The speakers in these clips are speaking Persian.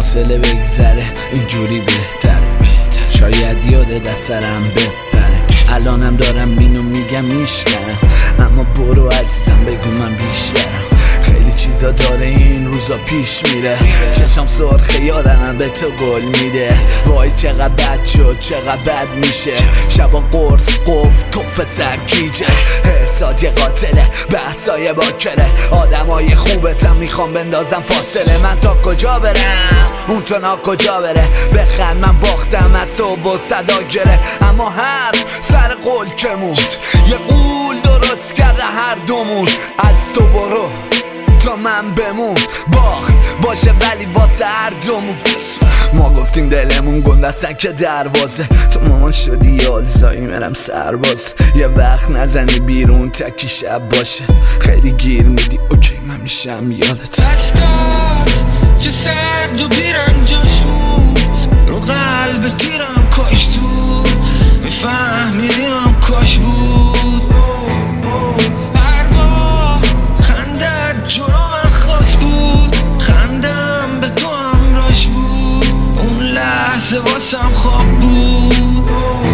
حوصله بگذره اینجوری بهتره، شاید یاد دسترم بپره. الانم دارم اینو میگم میشکنم، اما برو عزیزم بگو من بیشترم. خیلی چیزا داره این روزا پیش میره، چشم سرخه یادم به تو گل میده. وای چقدر بد شد چقدر بد میشه، شبا قرص قف توف سرگیجه. هرسات یه قاتله بحثای باکره، آدمای خوبتم میخوام بندازم فاصله. من تا کجا برم اون تو نا کجا بره، بخند من باختم از تو و صدا گره. اما هر سر قول که موند یه قول درست کرده هر دومون. از تو برو تا من بمون، باخت باشه ولی واسه هر دومون. ما گفتیم دلمون گندستن که دروازه، تو مامان شدی یالزایی مرم سرباز. یه وقت نزنی بیرون تکی شب باشه، خیلی گیر میدی اوکی من میشم یادت. دستات چه سرد و بیرنجاش بود، رو قلب تیرم کاش تو میفهمیدیم کاش بود. هر بار خندت جلو من خواست بود، خندم به تو همراش بود. اون لحظه واسم خواب بود،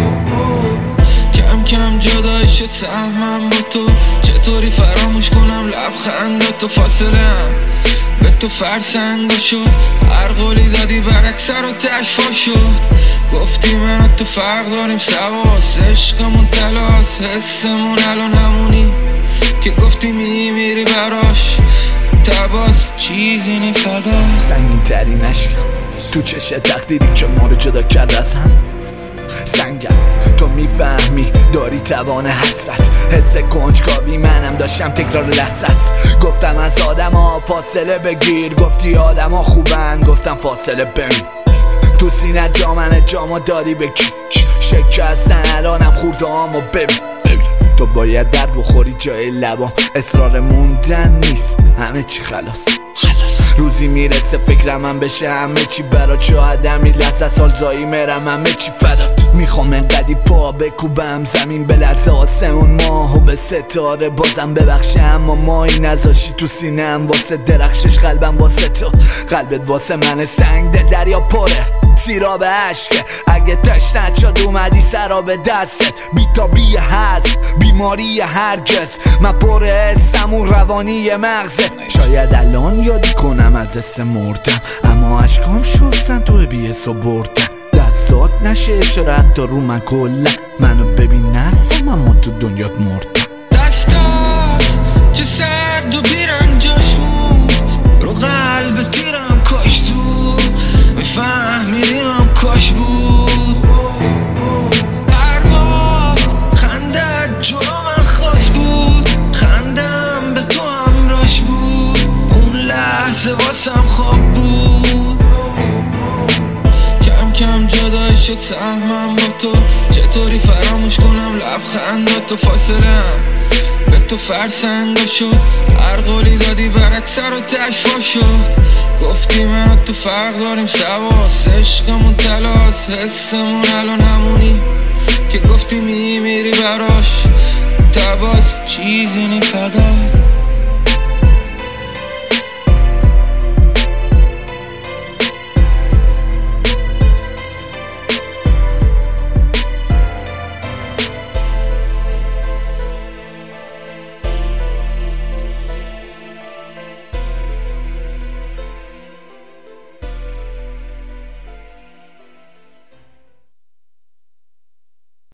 کم کم جدایی شد سهمم با تو. چطوری فراموش کنم لبخنداتو، فاصله هم به تو فرسنگا شد. هر قولی دادی برعکس رو تشفا شد. گفتی من و تو فرق داریم سواس، عشقمون تلاس، حسمون الان همونی که گفتی میمیری براش. تباس چیزی نی فدا، سنگین تری نشکم تو چش تقدیری که ما رو جدا کرد از هم. سنگم تو میفهمی داری توان حسرت، حس کنجکاوی منم داشتم تکرار لحظه است. گفتم از آدم ها فاصله بگیر، گفتی آدم ها خوبن، گفتم فاصله بمیر. تو سینه جامنه جامو دادی به کی شکستن، الانم خورده هامو ببین. تو باید درد بخوری جای لبام، اصرار موندن نیست همه چی خلاص. روزی میرسه فکرم من بشه همه چی برات، شاید همین لحظه سال زایی مرم همه چی فدات. میخوام انقدی پا بکوبم زمین بلرزه آسمون ماهو به ستاره بازم ببخشه. اما مایی نذاشی تو سینم واسه درخشش، قلبم واسه تو قلبت واسه من سنگ دل دریا پره سیراب عشقه. اگه تشنت شد اومدی سراب دستت، بیتابی هست بیماری هرگز. من پر حسم اون روانی مغزه، شاید الان یادی کنم از حس مردم، اما عشقام شستن تو بیس و بردم. دستات نشه اشارت تا رو من کلا، منو ببین نستم اما تو دنیات مردم. دستات چه سرد و بیرنجاش بود، رو قلب تیرم کاش تو میفهمیدیم کاش بود. هر بار خندت جلو من خواست بود، خندم به تو همراش بود. اون لحظه واسم خواب بود، کم کم جدایی شد سهمم با تو. چطوری فراموش کنم لبخنداتو، فاصله هم به تو فرسنگا شد. هر قولی دادی برعکس رو تشفا شد. گفتی من و تو فرق داریم سواس، عشقمون تلاس، حسمون الان همونی که گفتی میمیری براش. تباس چیزی نی فدا.